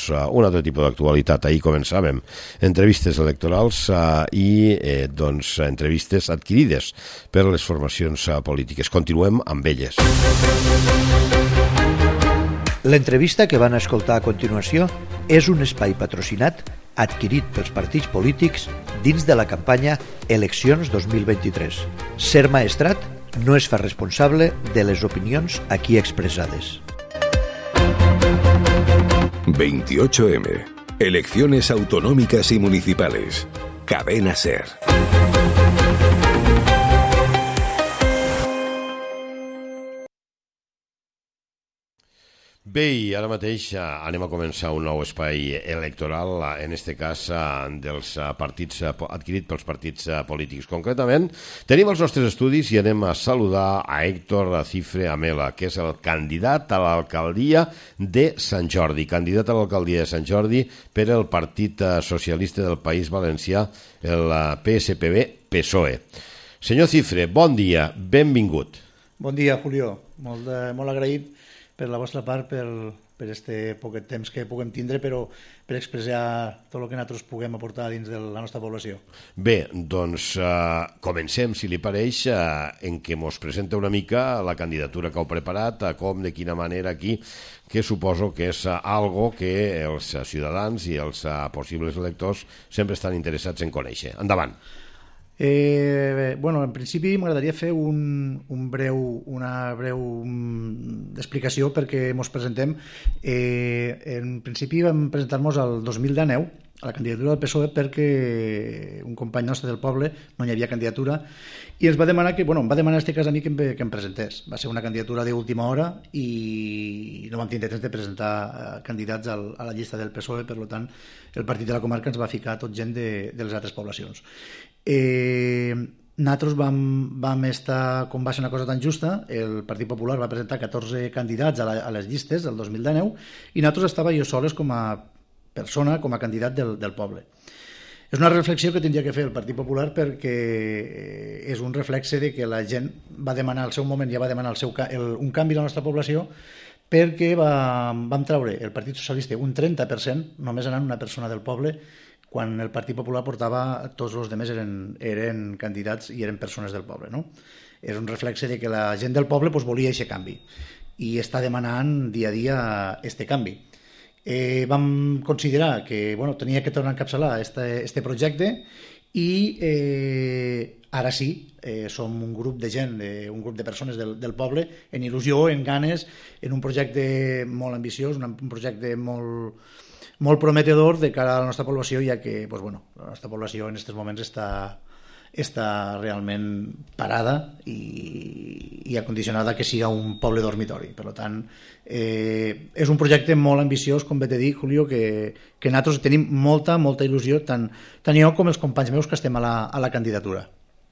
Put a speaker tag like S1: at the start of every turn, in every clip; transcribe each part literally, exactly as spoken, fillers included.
S1: doncs, un altre tipus d'actualitat. Ahir començàvem entrevistes electorals i doncs, entrevistes adquirides per les formacions polítiques. Continuem amb elles.
S2: L'entrevista que van escoltar a continuació és un espai patrocinat adquirit pels partits polítics dins de la campanya Eleccions dos mil vint-i-tres. Ser Maestrat no es fa responsable de les opinions aquí expresades.
S3: veintiocho eme. Elecciones autonómicas y municipales. Cadena SER.
S1: Bé, i ara mateix anem a començar un nou espai electoral, en este cas dels partits adquirit pels partits polítics. Concretament, tenim els nostres estudis i anem a saludar a Héctor Cifre Amela, que és el candidat a l'alcaldia de Sant Jordi, candidat a l'alcaldia de Sant Jordi per el Partit Socialista del País Valencià, el P S P B P S O E. Senyor Cifre, bon dia, benvingut.
S4: Bon dia, Julio. Molt, de, molt agraït per la vostra part, per, per este poquet temps que puguem tindre, però per expressar tot el que nosaltres puguem aportar dins de la nostra població.
S1: Bé, doncs uh, comencem, si li pareix, uh, en què mos presenta una mica la candidatura que heu preparat, uh, com, de quina manera, aquí, que suposo que és uh, algo que els uh, ciutadans i els uh, possibles electors sempre estan interessats en conèixer. Endavant.
S4: Eh, bueno, en principi m'agradaria fer un, un breu, una breu explicació perquè ens presentem. Eh, en principi vam presentar-nos el dos mil dinou a la candidatura del P S O E perquè un company nostre del poble no hi havia candidatura i ens va demanar que, bueno, em va demanar en aquest cas a mi que em, que em presentés. Va ser una candidatura d'última hora i no vam tindre temps de presentar eh, candidats al, a la llista del P S O E, per tant el partit de la comarca ens va ficar tot gent de, de les altres poblacions. Eh, nosaltres vam, vam estar, com va ser una cosa tan justa, el Partit Popular va presentar catorze candidats a, la, a les llistes el dos mil dinou i nosaltres estava jo soles com a persona, com a candidat del, del poble. És una reflexió que tindria que fer el Partit Popular perquè és un reflexe de que la gent va demanar al seu moment, ja va demanar el seu, el, un canvi a la nostra població perquè va, vam treure el Partit Socialista un trenta per cent, només anant una persona del poble, quan el Partit Popular portava, tots els altres eren, eren candidats i eren persones del poble. No? És un reflexe de que la gent del poble pues, volia aquest canvi i està demanant dia a dia este canvi. Eh, vam considerar que bueno, tenia que tornar a encapçalar este, este projecte i eh, ara sí, eh, som un grup de gent, de, un grup de persones del, del poble en il·lusió, en ganes, en un projecte molt ambiciós, un, un projecte molt molt prometedor de cara a la nostra població, ja que pues, bueno, la nostra població en aquests moments està, està realment parada i, i acondicionada que siga un poble dormitori. Per tant, eh, és un projecte molt ambiciós, com bé t'he dit, Julio, que, que nosaltres tenim molta, molta il·lusió, tant, tant jo com els companys meus que estem a la, a la candidatura.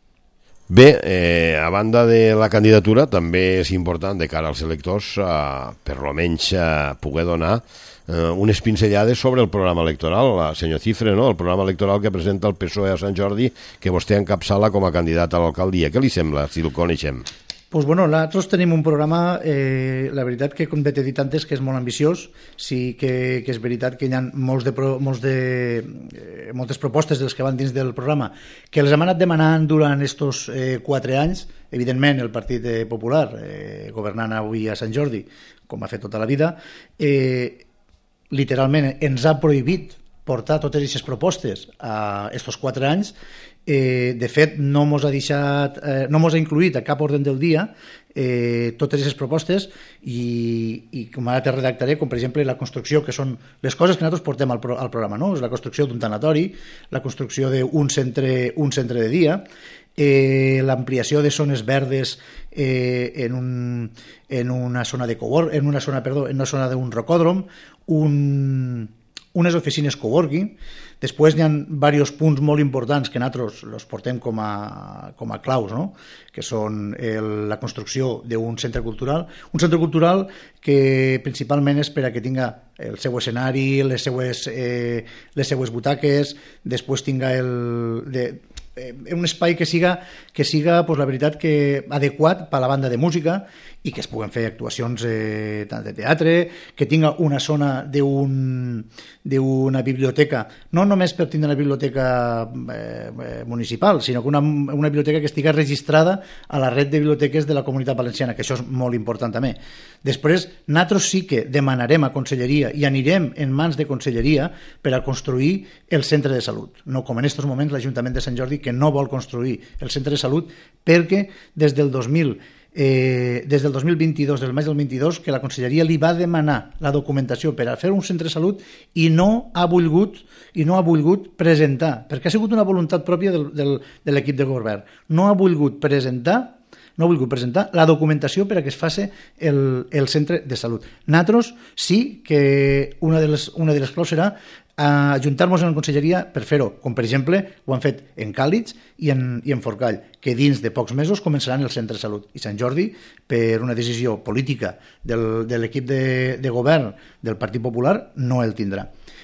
S1: Bé, eh, a banda de la candidatura, també és important de cara als electors, eh, per almenys eh, poder donar eh, unes pinzellades sobre el programa electoral, la senyor Cifre, no? El programa electoral que presenta el P S O E a Sant Jordi, que vostè encapçala com a candidat a l'alcaldia. Què li sembla, si el coneixem?
S4: Pues bueno, nosaltres tenim un programa, eh, la veritat que com t'he dit antes, que és molt ambiciós, sí que, que és veritat que hi ha molts de, molts de, eh, moltes propostes dels que van dins del programa que les hem anat demanant durant estos eh, quatre anys, evidentment el Partit Popular, eh, governant avui a Sant Jordi, com ha fet tota la vida, eh, literalment ens ha prohibit portar totes aquestes propostes a estos quatre anys. Eh, de fet, no mos ha deixat, eh, no mos ha incluït a cap ordre del dia eh, totes aquestes propostes i, i com ara te redactaré, com per exemple la construcció, que són les coses que nosaltres portem al, pro, al programa, no? És la construcció d'un tanatori, la construcció d'un centre, un centre de dia, eh, l'ampliació de zones verdes eh, en, un, en una zona de cowork, en una zona, perdó, en una zona d'un rocòdrom, un unes oficines coworking. Després hi ha diversos punts molt importants que nosaltres els portem com a, com a claus, no? Que són el, la construcció d'un centre cultural, un centre cultural que principalment és per a que tinga el seu escenari, les seues, eh, les seues butaques, després tinga el, de, eh, un espai que siga, que siga pues, la veritat, que adequat per a la banda de música i que es puguen fer actuacions eh, tant de teatre, que tinga una zona d'un d'una biblioteca, no només per tindre una biblioteca eh, municipal, sinó que una, una biblioteca que estigui registrada a la red de biblioteques de la Comunitat Valenciana, que això és molt important també. Després, nosaltres sí que demanarem a Conselleria i anirem en mans de Conselleria per a construir el centre de salut. No com en aquests moments l'Ajuntament de Sant Jordi, que no vol construir el centre de salut perquè des del dos mil Eh, des del dos mil vint-i-dos, del maig del vint-i-dos, que la Conselleria li va demanar la documentació per a fer un centre de salut i no ha volgut i no ha volgut presentar, perquè ha sigut una voluntat pròpia del, del, de l'equip de govern, no ha volgut presentar no ha volgut presentar la documentació per a que es faci el, el centre de salut. Nosaltres sí que una de les, una de les claus serà ajuntar-nos en la Conselleria per fer-ho, com per exemple ho han fet en Càlix i en, i en Forcall, que dins de pocs mesos començaran el centre de salut. I Sant Jordi, per una decisió política del, de l'equip de, de govern del Partit Popular, no el tindrà.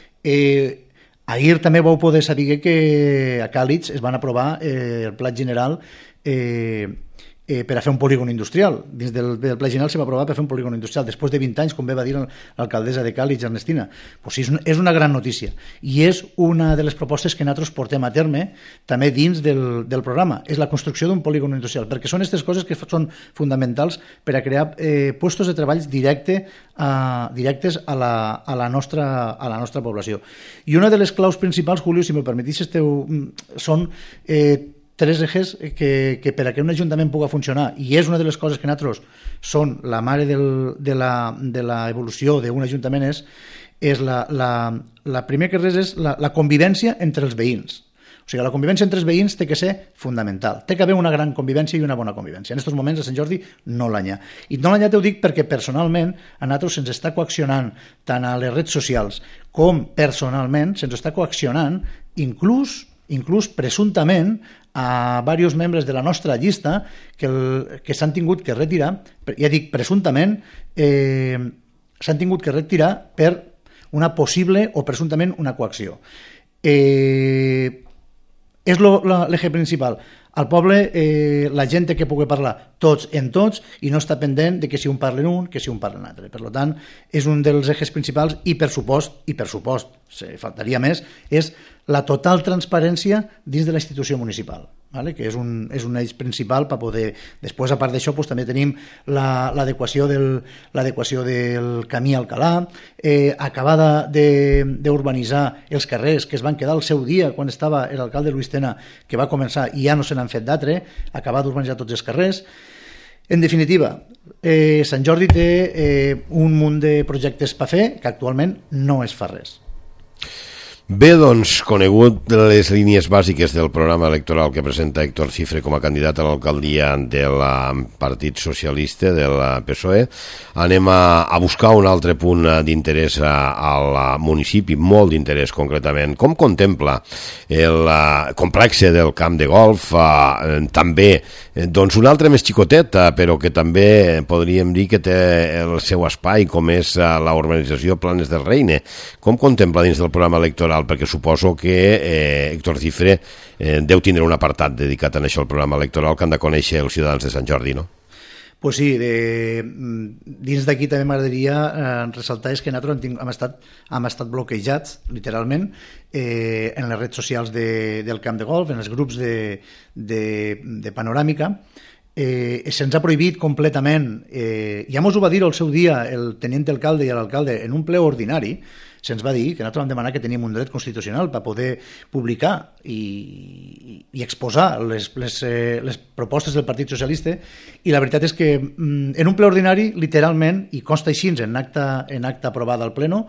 S4: Eh, ahir també vau poder saber que a Càlix es van aprovar eh, el pla general eh, Eh, per a fer un polígon industrial. Dins del, del Pla General se va aprovar per fer un polígon industrial després de vint anys, com bé va dir l'alcaldessa de Càlix, Ernestina. Pues sí, és, un, és una gran notícia i és una de les propostes que nosaltres portem a terme també dins del, del programa. És la construcció d'un polígon industrial, perquè són aquestes coses que són fonamentals per a crear eh, puestos de treball directe a, directes a la, a, la nostra, a la nostra població. I una de les claus principals, Julio, si me permetís, esteu, són eh, tres ejes que, que per a que un ajuntament pugui funcionar, i és una de les coses que nosaltres són la mare del, de l'evolució d'un ajuntament, és, és la, la, la primer que res és la, la convivència entre els veïns. O sigui, la convivència entre els veïns té que ser fundamental. Té que haver una gran convivència i una bona convivència. En aquests moments a Sant Jordi no l'hi ha. I no l'hi ha, t'ho dic, perquè personalment a nosaltres se'ns està coaccionant tant a les redes socials com personalment, se'ns està coaccionant inclús inclús presumptament a diversos membres de la nostra llista que, el, que s'han tingut que retirar, ja dic presumptament, eh, s'han tingut que retirar per una possible o presumptament una coacció. Eh, és l'eje principal. Al poble eh, la gent té que poder parlar tots en tots i no està pendent de que si un parla en un, que si un parla en altre. Per tant, és un dels ejes principals i per supost, i per supost, se faltaria més, és la total transparència dins de la institució municipal, vale? Que és un, és un eix principal per poder... Després, a part d'això, doncs, també tenim l'adequació la, del, l'adequació del camí Alcalà, eh, acabada d'urbanitzar els carrers que es van quedar al seu dia quan estava l'alcalde Luis Tena, que va començar i ja no se n'han fet d'altre, acabar d'urbanitzar tots els carrers. En definitiva, eh, Sant Jordi té eh, un munt de projectes per fer que actualment no es fa res.
S1: Bé, doncs, conegut les línies bàsiques del programa electoral que presenta Héctor Cifre com a candidat a l'alcaldia del Partit Socialista del P S O E, anem a, a buscar un altre punt d'interès al municipi, molt d'interès concretament. Com contempla el complex del camp de golf, eh, també doncs un altre més xicotet, però que també podríem dir que té el seu espai, com és la urbanització Planes del Reine. Com contempla dins del programa electoral? Perquè suposo que eh, Héctor Cifre eh, deu tindre un apartat dedicat a això al programa electoral que han de conèixer els ciutadans de Sant Jordi, no?
S4: Pues sí, de, dins d'aquí també m'agradaria eh, ressaltar és que nosaltres hem, hem, estat, hem estat bloquejats, literalment, eh, en les redes socials de, del camp de golf, en els grups de, de, de panoràmica. Eh, se'ns ha prohibit completament, eh, ja mos ho va dir al seu dia el tenient alcalde i l'alcalde en un ple ordinari, se'ns va dir que nosaltres vam demanar que teníem un dret constitucional per poder publicar i, i exposar les, les, les propostes del Partit Socialista, i la veritat és que en un ple ordinari, literalment, i consta així en acte, en acte aprovada al pleno,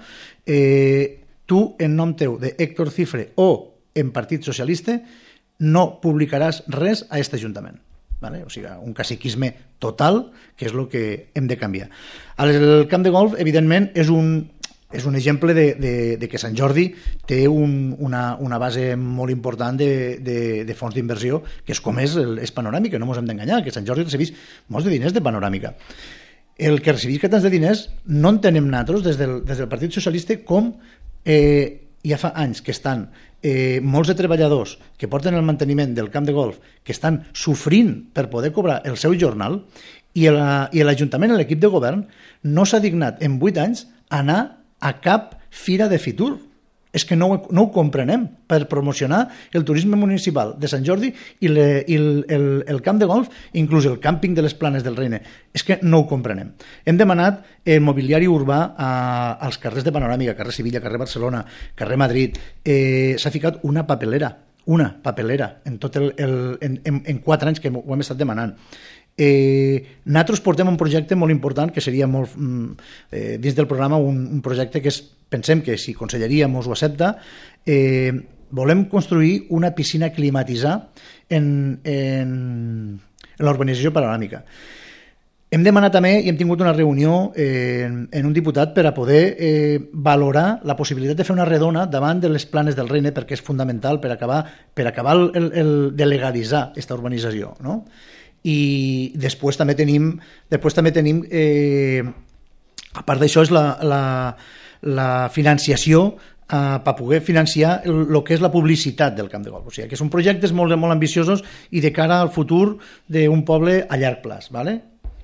S4: eh, tu, en nom teu de Héctor Cifre o en Partit Socialista, no publicaràs res a aquest Ajuntament. Vale? O sigui, un caciquisme total, que és el que hem de canviar. El camp de golf, evidentment, és un és un exemple de, de, de que Sant Jordi té un, una, una base molt important de, de, de fons d'inversió, que és com és, és panoràmica, no ens hem d'enganyar, que Sant Jordi recibeix molts de diners de panoràmica. El que recibeix tants de diners no entenem nosaltres des del, des del Partit Socialista com eh, ja fa anys que estan eh, molts de treballadors que porten el manteniment del camp de golf, que estan sofrint per poder cobrar el seu jornal, i l'Ajuntament, l'equip de govern, no s'ha dignat en vuit anys a anar a cap fira de Fitur. és que no, no ho comprenem per promocionar el turisme municipal de Sant Jordi i, le, i el, el, el camp de golf, inclús el càmping de les Planes del Reine. És que no ho comprenem. Hem demanat el mobiliari urbà a, als carrers de Panoràmica, carrer Sevilla, carrer Barcelona, carrer Madrid. Eh, s'ha ficat una papelera, una papelera en, tot el, el, en, en, en quatre anys que ho hem estat demanant. Eh, nosaltres portem un projecte molt important que seria molt, eh, dins del programa un, un projecte que és, pensem que si Conselleria mos ho accepta, eh, volem construir una piscina climatitzada en, en, en l'urbanització Panoràmica. Hem demanat també i hem tingut una reunió eh, en un diputat per a poder eh, valorar la possibilitat de fer una redona davant de les Planes del Reine, perquè és fundamental per acabar, per acabar el, el, de legalitzar aquesta urbanització, no? I després també tenim, després també tenim eh, a part d'això és la, la, la financiació eh, per poder financiar el, el que és la publicitat del camp de golf. O sigui, que són projectes molt, molt ambiciosos i de cara al futur d'un poble a llarg plaç, ¿vale?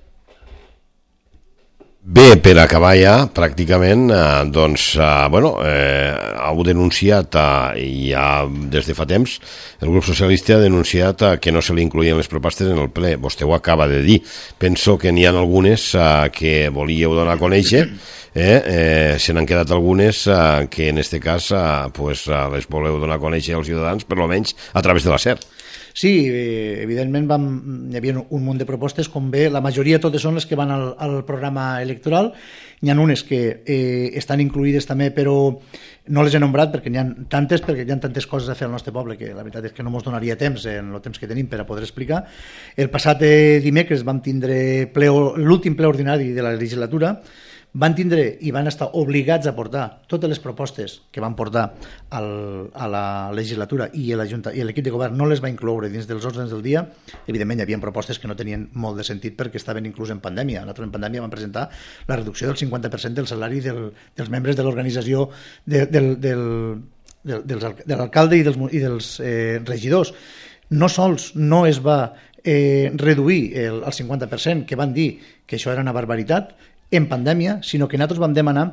S1: Bé, per acabar ja, pràcticament, eh, doncs, eh, bueno, eh, heu denunciat, eh, ja des de fa temps, el grup socialista ha denunciat eh, que no se li incluïen les propostes en el ple. Vostè ho acaba de dir. Penso que n'hi ha algunes eh, que volíeu donar a conèixer, eh, eh, se n'han quedat algunes eh, que en aquest cas eh, pues, eh, les voleu donar a conèixer als ciutadans, per almenys a través de la SER.
S4: Sí, eh, evidentment vam, hi havia un munt de propostes, com bé, la majoria totes són les que van al, al programa electoral. N'hi ha unes que eh, estan incluïdes també, però no les he nombrat perquè n'hi ha tantes, perquè hi ha tantes coses a fer al nostre poble que la veritat és que no ens donaria temps en el temps que tenim per a poder explicar. El passat eh, dimecres vam tindre ple, l'últim ple ordinari de la legislatura, van tindre i van estar obligats a portar totes les propostes que van portar al, a la legislatura i l'equip de govern no les va incloure dins dels ordres del dia. Evidentment hi havia propostes que no tenien molt de sentit perquè estaven inclús en pandèmia. Nosaltres en pandèmia vam presentar la reducció del cinquanta per cent del salari del, dels membres de l'organització de, del, del, del, dels, de l'alcalde i dels, i dels eh, regidors. No sols no es va eh, reduir el, el cinquanta per cent, que van dir que això era una barbaritat, en pandèmia, sinó que nosaltres vam demanar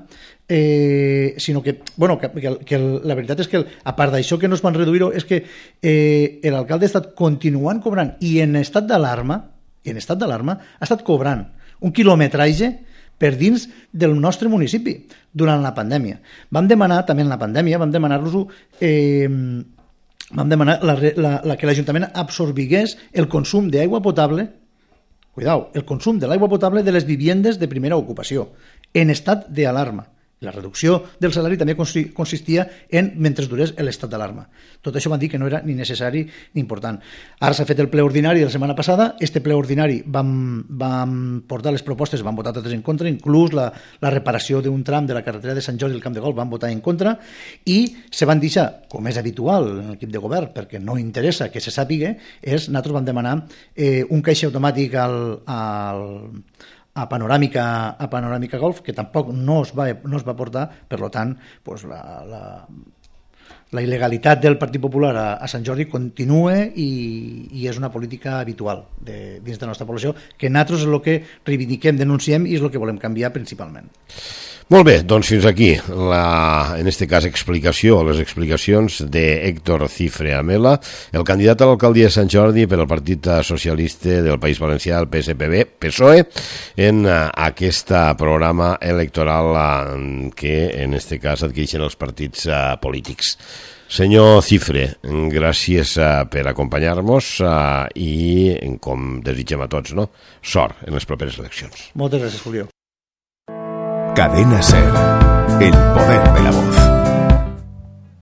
S4: eh, sinó que, bueno, que, que, que la veritat és que a part d'això que no es van reduir-ho és que eh, l'alcalde ha estat continuant cobrant i en estat d'alarma en estat d'alarma ha estat cobrant un quilometratge per dins del nostre municipi durant la pandèmia. Vam demanar també en la pandèmia, vam demanar-los eh, vam demanar la, la, la, que l'Ajuntament absorbigués el consum d'aigua potable Cuidao, el consum de l'aigua potable de les viviendes de primera ocupació, en estat d'alarma. La reducció del salari també consistia en mentre durés l'estat d'alarma. Tot això van dir que no era ni necessari ni important. Ara s'ha fet el ple ordinari de la setmana passada. Este ple ordinari vam, vam portar les propostes, van votar totes en contra, inclús la, la reparació d'un tram de la carretera de Sant Jordi i el Camp de Golf van votar en contra i se van deixar, com és habitual en l'equip de govern, perquè no interessa que se sàpiga, és, nosaltres vam demanar eh, un caixer automàtic al, al a Panoràmica, a Panoràmica Golf, que tampoc no es va, no es va portar, per tant, pues la, la, la il·legalitat del Partit Popular a, a Sant Jordi continua i, i és una política habitual de, dins de la nostra població, que nosaltres és el que reivindiquem, denunciem i és el que volem canviar principalment.
S1: Molt bé, doncs fins aquí, la, en este cas, explicació, les explicacions d'Héctor Cifre Amela, el candidat a l'alcaldia de Sant Jordi per al Partit Socialista del País Valencià, el P S P B, P S O E, en aquest programa electoral que, en este cas, adquireixen els partits polítics. Senyor Cifre, gràcies per acompanyar-nos i, com desitgem a tots, no? Sort en les properes eleccions.
S4: Moltes gràcies, Julio.
S3: Cadena SER, el poder de la voz.